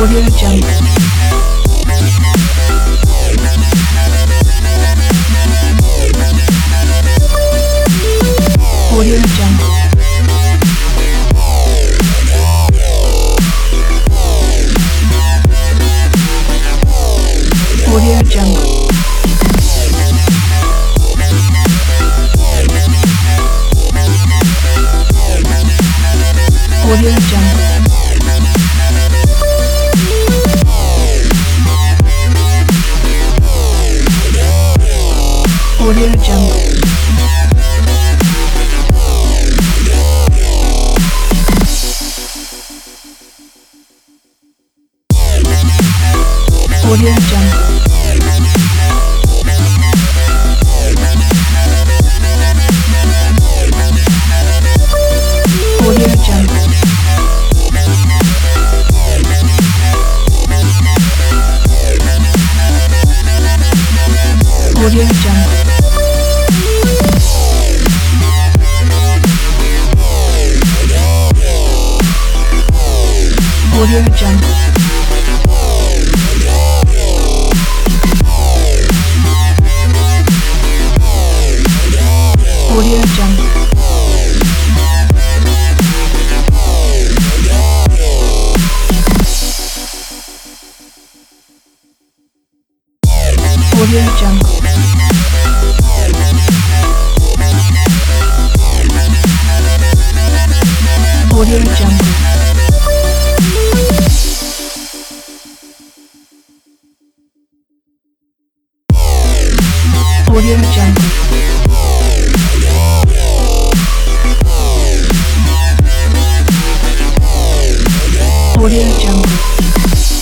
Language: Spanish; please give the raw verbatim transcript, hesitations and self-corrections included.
Audio Jungle. Audio Jungle. Audio Jungle. Audio Jungle. Audio Jungle. Audio Jungle. Audio Jungle. Audio Jungle. Audio Jungle. Audio Jungle. Audio Jungle. Audio Jungle. Audio Jungle. Audio Jungle.